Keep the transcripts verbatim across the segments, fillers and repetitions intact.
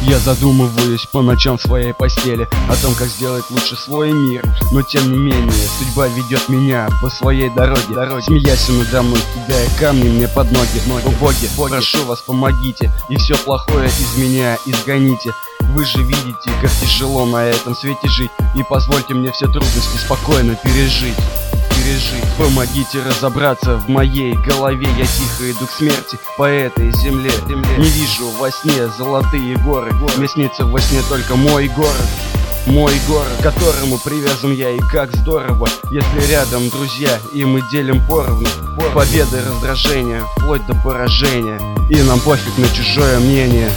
Я задумываюсь по ночам в своей постели о том, как сделать лучше свой мир. Но тем не менее, судьба ведет меня по своей дороге, дороге. Смеясь надо мной, кидая камни мне под ноги. О боги, боги, прошу вас, помогите, и все плохое из меня изгоните. Вы же видите, как тяжело на этом свете жить, и позвольте мне все трудности спокойно пережить. Пережить. Помогите разобраться в моей голове. Я тихо иду к смерти по этой земле, земле. Не вижу во сне золотые горы, горы. Мне снится во сне только мой город. Мой город, к которому привязан я, и как здорово, если рядом друзья, и мы делим поровну. Победы, раздражения, вплоть до поражения, и нам пофиг на чужое мнение.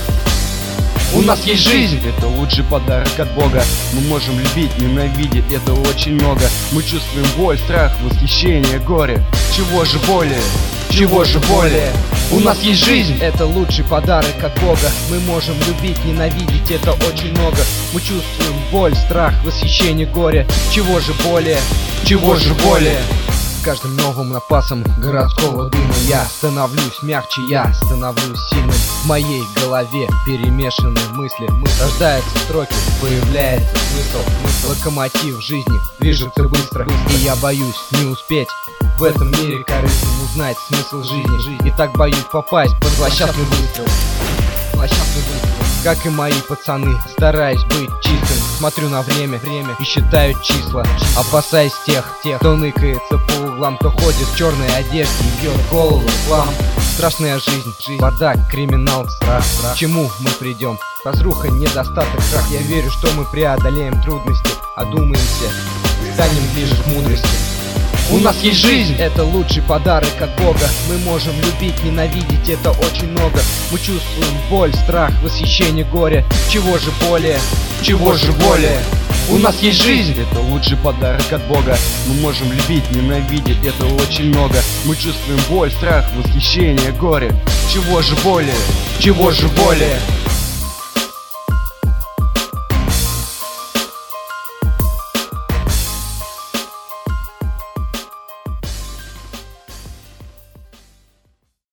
У нас есть жизнь, это лучший подарок от Бога. Мы можем любить, ненавидеть, это очень много. Мы чувствуем боль, страх, восхищение, горе. Чего же более? Чего же более? У нас есть жизнь, это лучший подарок от Бога. Мы можем любить, ненавидеть, это очень много. Мы чувствуем боль, страх, восхищение, горе. Чего же более? Чего же более? С каждым новым напасом городского дыма я становлюсь мягче, я становлюсь сильным. В моей голове перемешаны мысли, мысли. Рождаются строки, появляется смысл, смысл. Локомотив жизни движется быстро, и я боюсь не успеть в этом мире корыстным узнать смысл жизни. И так боюсь попасть под злосчастный выстрел. Злосчастный выстрел. Как и мои пацаны, стараюсь быть чистым. Смотрю на время, время и считаю числа, опасаясь тех, тех, кто ныкается по углам, кто ходит в черной одежде и бьет голову в хлам. Страшная жизнь, жизнь, бардак, криминал, страх, страх. К чему мы придем? Разруха, недостаток, крах. Я верю, что мы преодолеем трудности, одумаемся, станем ближе к мудрости. У нас есть жизнь, это лучший подарок от Бога. Мы можем любить, ненавидеть, это очень много. Мы чувствуем боль, страх, восхищение, горе. Чего же более? Чего же более? У нас есть жизнь, это лучший подарок от Бога. Мы можем любить, ненавидеть, это очень много. Мы чувствуем боль, страх, восхищение, горе. Чего же более? Чего же более?